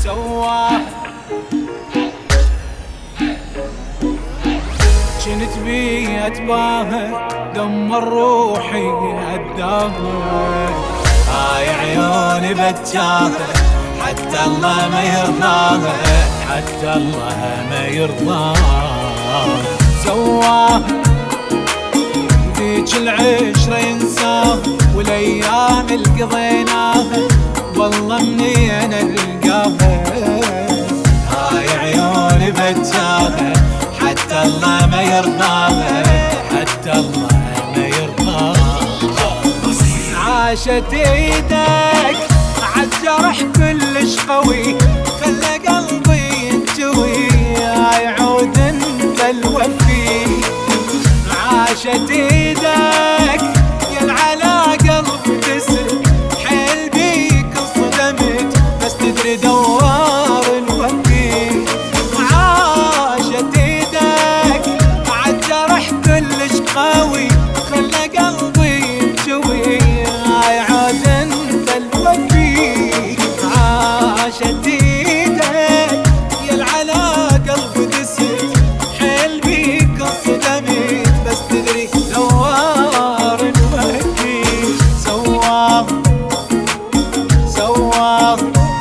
سواها كنت بيه اتباهى دمر روحي هداها هاي عيوني بتجاهى حتى الله ما يرضاها حتى الله ما يرضاها سواها ذيك العشرة ينساها والايام اللي قضيناها والله منين القاها هاي عيوني بتجاهى حتى الله ما يرضاها حتى الله ما يرضاها عاشت ايدك عالجرح كلش قوي خلى قلبي ينجوي يعود انت الوفي عاشت ايدك يا على قلب تسل حيل بيك صدمت بس تدري دوار الوفي عاشت ايدك عالجرح كلش قوي خلى قلبي ينجوي يعود انت الوفي عاشت ايدك يا على قلب تسل حيل بيك صدمت بس تدري دوار الوفي سواها سواها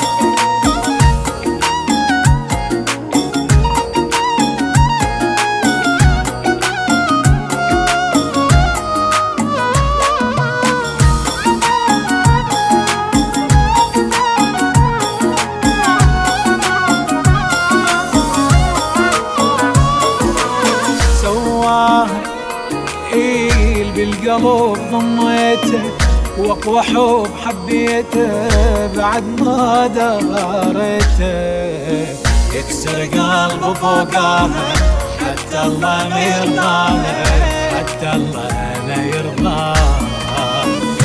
إيل بالقلب ضميته واقوى حب حبيته بعد ما دارته يكسر قلب فوقاها حتى الله ما يرضاها حتى الله ما يرضاها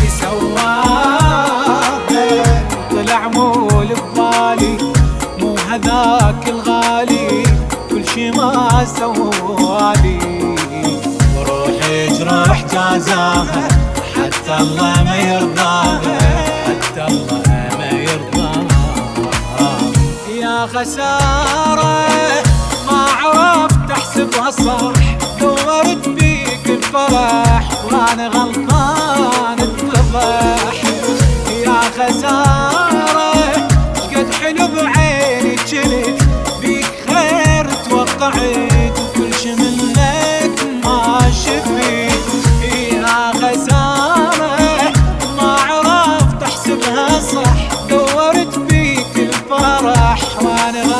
سواها طلع مول ببالي مو هذاك الغالي كل شي ما سوالي وروحي جرح جازاها حتى الله ما يرضاها حتى الله ما يرضاها يا خسارة ما عرفت احسبها صح دورت بيك الفرح وانا غلطان اتضح يا خسارة شقد حلو بعيني جنت بيك خير توقعت وكل شي منك ما شفيت يا خسارة ما عرفت احسبها صح دورت بيك الفرح وانا